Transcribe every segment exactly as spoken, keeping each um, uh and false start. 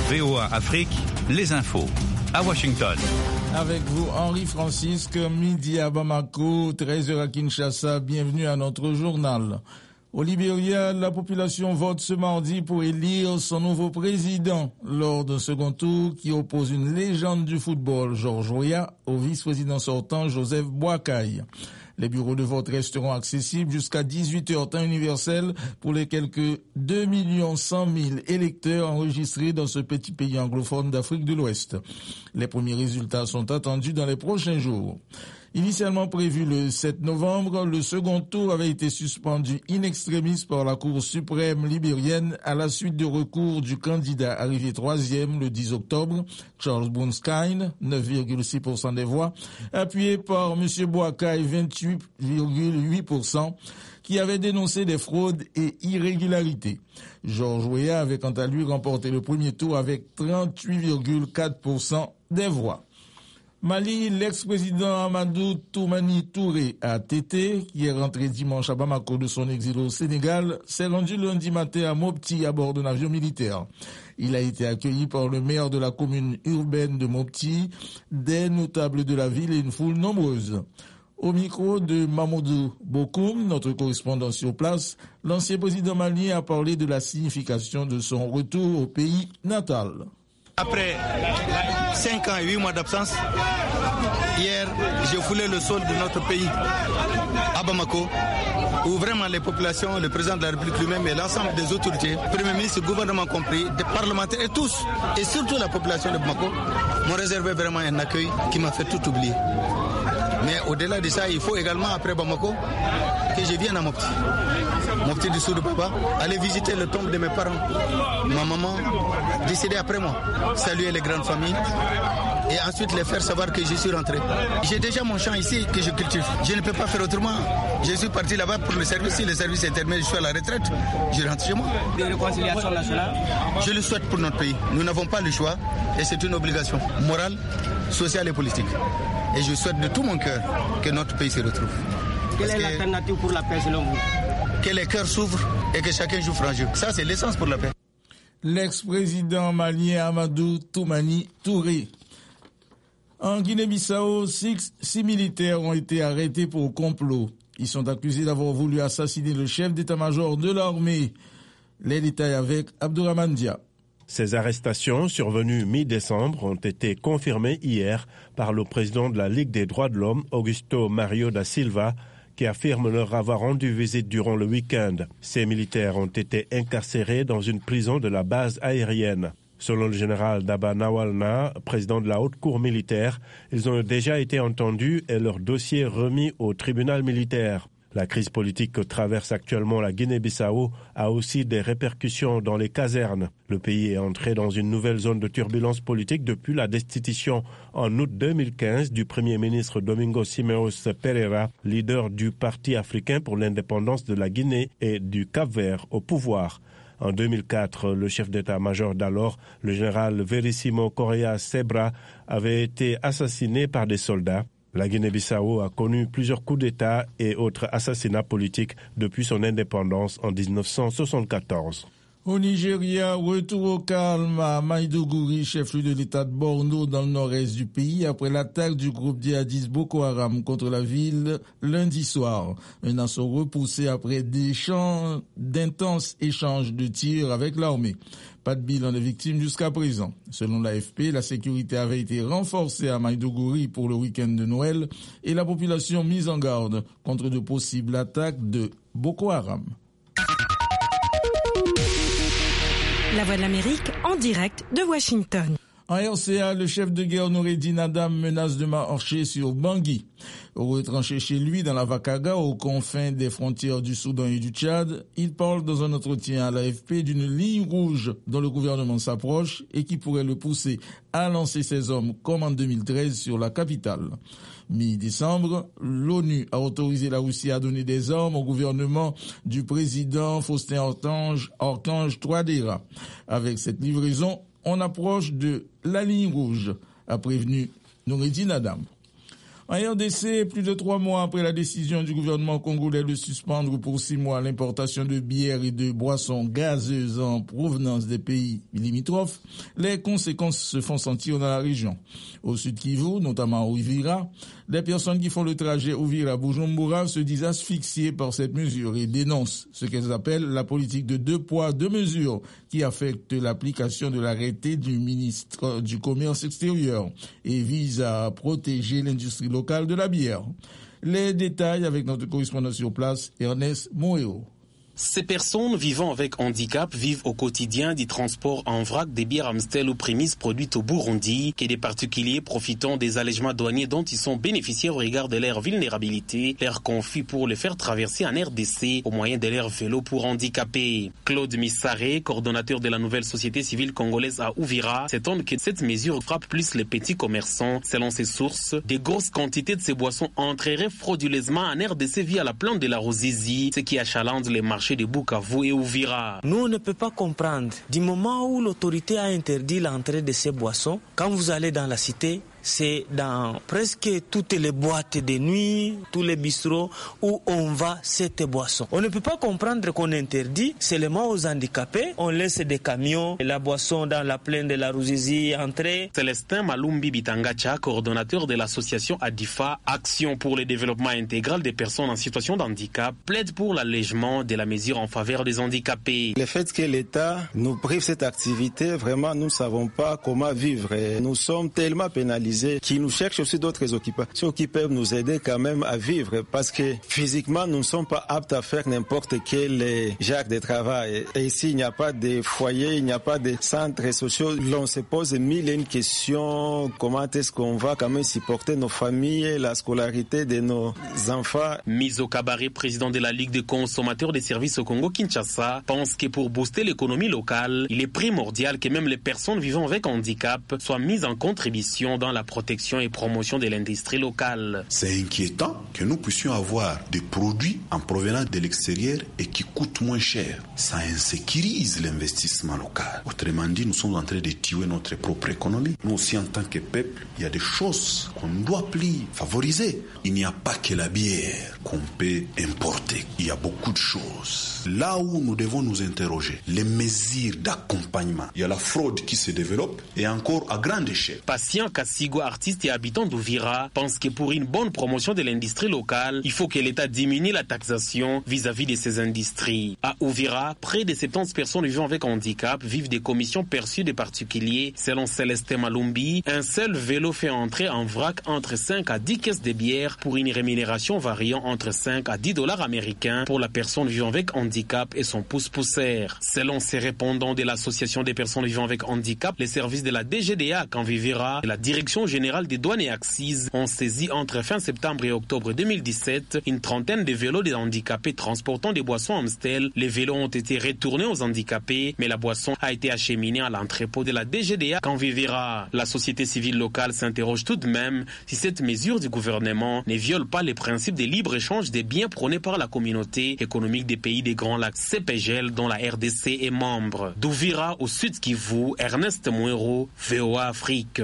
V O A Afrique, les infos. À Washington. Avec vous, Henri Francisque, midi à Bamako, treize heures à Kinshasa. Bienvenue à notre journal. Au Libéria, la population vote ce mardi pour élire son nouveau président lors d'un second tour qui oppose une légende du football, Georges Weah, au vice-président sortant, Joseph Boakai. Les bureaux de vote resteront accessibles jusqu'à dix-huit heures temps universel pour les quelques deux millions cent mille électeurs enregistrés dans ce petit pays anglophone d'Afrique de l'Ouest. Les premiers résultats sont attendus dans les prochains jours. Initialement prévu le sept novembre, le second tour avait été suspendu in extremis par la Cour suprême libérienne à la suite de recours du candidat arrivé troisième le dix octobre, Charles Boonskine, neuf virgule six pour cent des voix, appuyé par M. Boakai, vingt-huit virgule huit pour cent, qui avait dénoncé des fraudes et irrégularités. Georges Weah avait quant à lui remporté le premier tour avec trente-huit virgule quatre pour cent des voix. Mali, l'ex-président Amadou Toumani Touré A T T, qui est rentré dimanche à Bamako de son exil au Sénégal, s'est rendu lundi matin à Mopti à bord d'un avion militaire. Il a été accueilli par le maire de la commune urbaine de Mopti, des notables de la ville et une foule nombreuse. Au micro de Mamoudou Bokoum, notre correspondant sur place, l'ancien président malien a parlé de la signification de son retour au pays natal. Après cinq ans et huit mois d'absence, hier, j'ai foulé le sol de notre pays, à Bamako, où vraiment les populations, le président de la République lui-même et l'ensemble des autorités, Premier ministre, gouvernement compris, des parlementaires et tous, et surtout la population de Bamako, m'ont réservé vraiment un accueil qui m'a fait tout oublier. Mais au-delà de ça, il faut également, après Bamako, que je vienne à Mopti. Mopti du Sud Baba, aller visiter le tombe de mes parents. Ma maman, décédée après moi. Saluer les grandes familles et ensuite les faire savoir que je suis rentré. J'ai déjà mon champ ici que je cultive. Je ne peux pas faire autrement. Je suis parti là-bas pour le service. Si le service est terminé, je suis à la retraite. Je rentre chez moi. Des réconciliations nationales. Je le souhaite pour notre pays. Nous n'avons pas le choix et c'est une obligation morale, sociale et politique. Et je souhaite de tout mon cœur que notre pays se retrouve. Quelle est l'alternative pour la paix selon vous? Que les cœurs s'ouvrent et que chacun joue franc jeu. Ça, c'est l'essence pour la paix. L'ex-président malien Amadou Toumani Touré. En Guinée-Bissau, six, six militaires ont été arrêtés pour complot. Ils sont accusés d'avoir voulu assassiner le chef d'état-major de l'armée. Les détails avec Abdourahmane Dia. Ces arrestations, survenues mi-décembre, ont été confirmées hier par le président de la Ligue des droits de l'homme, Augusto Mario da Silva, qui affirme leur avoir rendu visite durant le week-end. Ces militaires ont été incarcérés dans une prison de la base aérienne. Selon le général Daba Nawalna, président de la haute cour militaire, ils ont déjà été entendus et leur dossier remis au tribunal militaire. La crise politique que traverse actuellement la Guinée-Bissau a aussi des répercussions dans les casernes. Le pays est entré dans une nouvelle zone de turbulence politique depuis la destitution en août deux mille quinze du Premier ministre Domingos Simeos Pereira, leader du Parti africain pour l'indépendance de la Guinée et du Cap-Vert au pouvoir. En deux mille quatre, le chef d'état-major d'alors, le général Verissimo Correa Sebra, avait été assassiné par des soldats. La Guinée-Bissau a connu plusieurs coups d'État et autres assassinats politiques depuis son indépendance en dix-neuf cent soixante-quatorze. Au Nigeria, retour au calme à Maïdougouri, chef-lieu de l'État de Borno dans le nord-est du pays, après l'attaque du groupe djihadiste Boko Haram contre la ville lundi soir. Un assaut repoussé après des champs d'intenses échanges de tirs avec l'armée. Pas de bilan de victimes jusqu'à présent. Selon l'A F P, la sécurité avait été renforcée à Maïdougouri pour le week-end de Noël et la population mise en garde contre de possibles attaques de Boko Haram. La Voix de l'Amérique en direct de Washington. En R C A, le chef de guerre Noureddin Adam menace de marcher sur Bangui. Retranché chez lui dans la Vakaga, aux confins des frontières du Soudan et du Tchad, il parle dans un entretien à l'A F P d'une ligne rouge dont le gouvernement s'approche et qui pourrait le pousser à lancer ses hommes comme en deux mille treize sur la capitale. Mi-décembre, l'ONU a autorisé la Russie à donner des armes au gouvernement du président Faustin Archange, Archange Touadéra. Avec cette livraison, on approche de la ligne rouge, a prévenu Noureddin Adam. En R D C, plus de trois mois après la décision du gouvernement congolais de suspendre pour six mois l'importation de bières et de boissons gazeuses en provenance des pays limitrophes, les conséquences se font sentir dans la région. Au sud Kivu, notamment au Uvira, les personnes qui font le trajet Uvira-Bujumbura se disent asphyxiées par cette mesure et dénoncent ce qu'elles appellent la politique de deux poids, deux mesures qui affecte l'application de l'arrêté du ministre du Commerce extérieur et vise à protéger l'industrie locale de la bière. Les détails avec notre correspondant sur place, Ernest Moeo. Ces personnes vivant avec handicap vivent au quotidien du transport en vrac des bières Amstel ou prémices produites au Burundi et des particuliers profitant des allègements douaniers dont ils sont bénéficiaires au regard de leur vulnérabilité, leur confie pour les faire traverser en R D C au moyen de leur vélo pour handicapés. Claude Missaré, coordonnateur de la nouvelle société civile congolaise à Uvira, s'étonne que cette mesure frappe plus les petits commerçants. Selon ses sources, des grosses quantités de ces boissons entreraient frauduleusement en R D C via la plante de la Ruzizi, ce qui achalandre les marchés de Bukavu et Uvira. Nous, on ne peut pas comprendre. Du moment où l'autorité a interdit l'entrée de ces boissons, quand vous allez dans la cité, c'est dans presque toutes les boîtes de nuit, tous les bistrots où on vend cette boisson. On ne peut pas comprendre qu'on interdit seulement aux handicapés. On laisse des camions, la boisson dans la plaine de la Ruzizi entrer. Célestin Malumbi Bitangacha, coordonnateur de l'association ADIFA, Action pour le développement intégral des personnes en situation de handicap, plaide pour l'allègement de la mesure en faveur des handicapés. Le fait que l'État nous prive cette activité, vraiment, nous ne savons pas comment vivre. Et nous sommes tellement pénalisés qui nous cherchent aussi d'autres occupations qui peuvent nous aider quand même à vivre parce que physiquement nous ne sommes pas aptes à faire n'importe quel genre de travail. Et ici il n'y a pas de foyer, il n'y a pas de centres sociaux. L'on se pose mille et une questions. Comment est-ce qu'on va quand même supporter nos familles, la scolarité de nos enfants? Mizo Kabaré, président de la Ligue des consommateurs des services au Congo Kinshasa, pense que pour booster l'économie locale, il est primordial que même les personnes vivant avec handicap soient mises en contribution dans la protection et promotion de l'industrie locale. C'est inquiétant que nous puissions avoir des produits en provenance de l'extérieur et qui coûtent moins cher. Ça insécurise l'investissement local. Autrement dit, nous sommes en train de tuer notre propre économie. Nous aussi, en tant que peuple, il y a des choses qu'on ne doit plus favoriser. Il n'y a pas que la bière qu'on peut importer. Il y a beaucoup de choses. Là où nous devons nous interroger, les mesures d'accompagnement. Il y a la fraude qui se développe et encore à grande échelle. Patient Kassigo, artiste et habitant d'Uvira, pense que pour une bonne promotion de l'industrie locale, il faut que l'État diminue la taxation vis-à-vis de ces industries. À Uvira, près de soixante-dix personnes vivant avec handicap vivent des commissions perçues des particuliers. Selon Célestin Malumbi, un seul vélo fait entrer en vrac entre cinq à dix caisses de bière pour une rémunération variant entre cinq à dix dollars américains pour la personne vivant avec handicap et son pouce-pousseur. Selon ces répondants de l'association des personnes vivant avec handicap, les services de la D G D A à Uvira et la Direction générale des douanes et accises ont saisi entre fin septembre et octobre deux mille dix-sept une trentaine de vélos des handicapés transportant des boissons Amstel. Les vélos ont été retournés aux handicapés, mais la boisson a été acheminée à l'entrepôt de la D G D A à Uvira. La société civile locale s'interroge tout de même si cette mesure du gouvernement ne viole pas les principes de libre-échange des biens prônés par la communauté économique des pays des Grands Lacs C P G L dont la R D C est membre. D'Uvira au Sud Kivu, Ernest Mouero, V O A Afrique.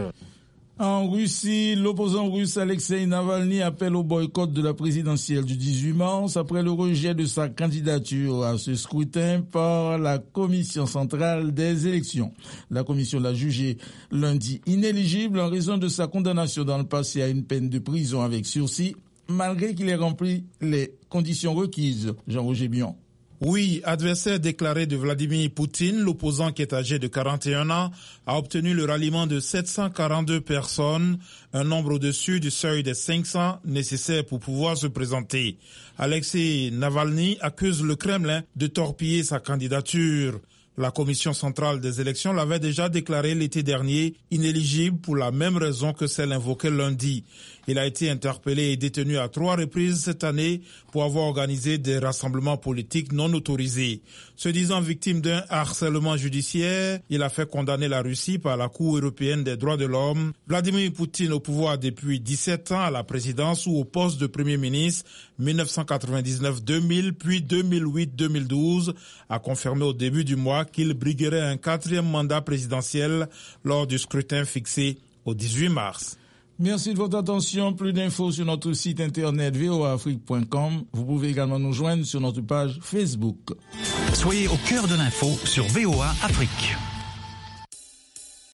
En Russie, l'opposant russe Alexei Navalny appelle au boycott de la présidentielle du dix-huit mars après le rejet de sa candidature à ce scrutin par la Commission centrale des élections. La commission l'a jugé lundi inéligible en raison de sa condamnation dans le passé à une peine de prison avec sursis, malgré qu'il ait rempli les conditions requises. Jean-Roger Bion. Oui, adversaire déclaré de Vladimir Poutine, l'opposant qui est âgé de quarante et un ans a obtenu le ralliement de sept cent quarante-deux personnes, un nombre au-dessus du seuil des cinq cents nécessaires pour pouvoir se présenter. Alexei Navalny accuse le Kremlin de torpiller sa candidature. La Commission centrale des élections l'avait déjà déclaré l'été dernier inéligible pour la même raison que celle invoquée lundi. Il a été interpellé et détenu à trois reprises cette année pour avoir organisé des rassemblements politiques non autorisés. Se disant victime d'un harcèlement judiciaire, il a fait condamner la Russie par la Cour européenne des droits de l'homme. Vladimir Poutine au pouvoir depuis dix-sept ans à la présidence ou au poste de Premier ministre mille neuf cent quatre-vingt-dix-neuf deux mille puis deux mille huit deux mille douze a confirmé au début du mois qu'il briguerait un quatrième mandat présidentiel lors du scrutin fixé au dix-huit mars. Merci de votre attention. Plus d'infos sur notre site internet v o a afrique point com. Vous pouvez également nous joindre sur notre page Facebook. Soyez au cœur de l'info sur V O A Afrique.